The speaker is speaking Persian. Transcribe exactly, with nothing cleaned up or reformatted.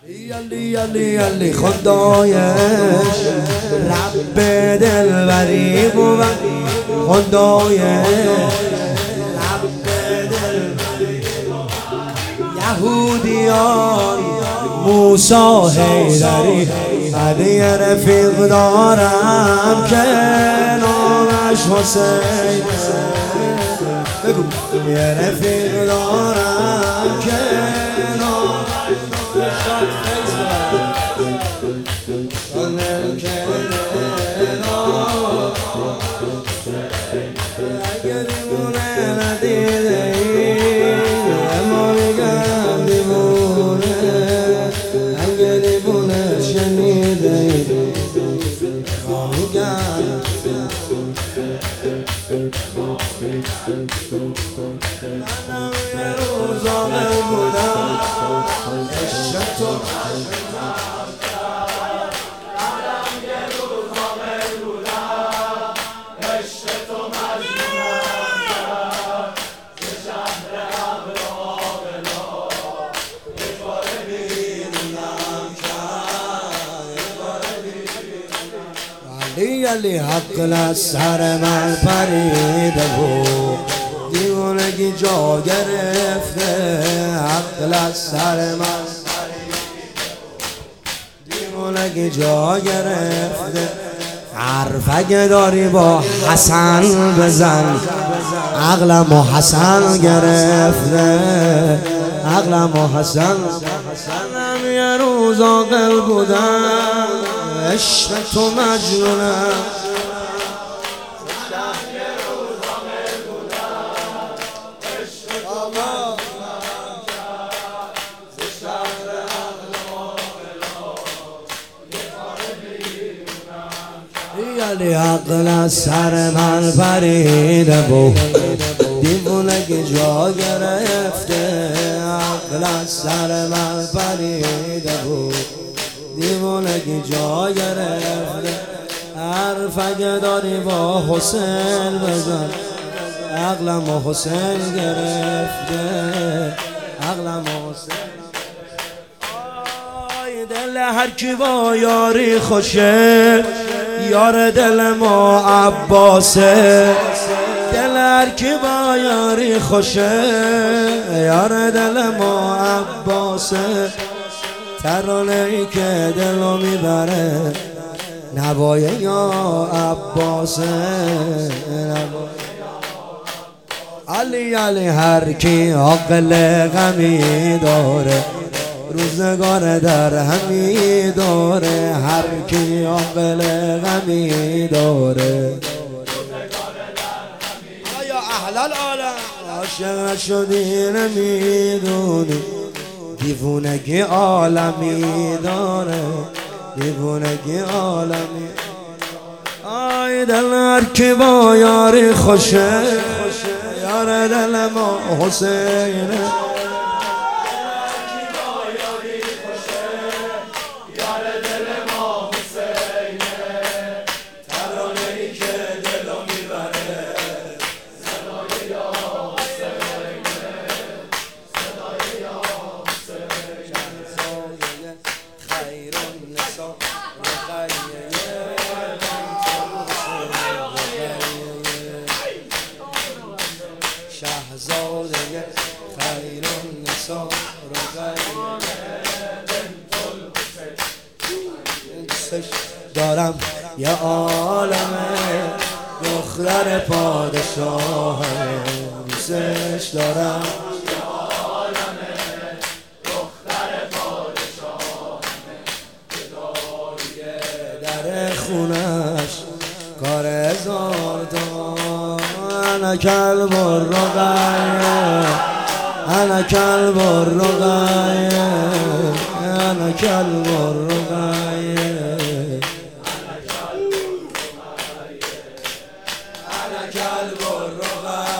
یالی یالی یالی خدایش رب دلبری بود، خدایش رب دلبری یهودیان موسی حیدری. علی رفیق دارم که نامش حسین، بگو یه رفیق دارم که نامش اگه دیوونه ندیده ای اما میگم دیوونه، اگه دیوونه شنیده ای میگم منم یه روز عاقل بودم عشق تو علی حق از سر من پریده بود، دیوانگی جا گرفته. حق از سر من دیوانگی جا گرفته. حرف اگه داری با حسن بزن، عقلم و حسن گرفته، عقلم و حسن. منم یه روز عاقل بودم عشق تو مجنونم. یالی عقل از سر من پریده بود، دیوونگی جا گرفته. عقل از سر من پریده بود، دیوونگی جا گرفته. حرف اگه داری با حسین بزن، عقلم و حسین گرفته، عقلم و حسین. آی دل هر کی با یاری خوشه، یار دل ما عباسه. دل هر کی با یاری خوشه، یار دل ما عباسه. ترانه ای که دلو میبره نوای یا عباسه. علی علی هر کی عقل غمی داره، روزگار در همی داره. هر کی عقل غمی داره، آیا اهل العالم عاشق شدی نمیدونی، دیوونگی عالمی داره، دیوونگی عالمی. آی دل هر کی با یاری خوشه، یار دل ما حسینه. شهزاده خیر النساء دوستش دارم یه عالمه، دختر پادشاه. دوستش دارم یه عالمه، دختر پادشاه. در خونش کار هزار تا. انا کلب الرقیه، انا کلب الرقیه، انا کلب الرقیه، انا کلب الرقیه.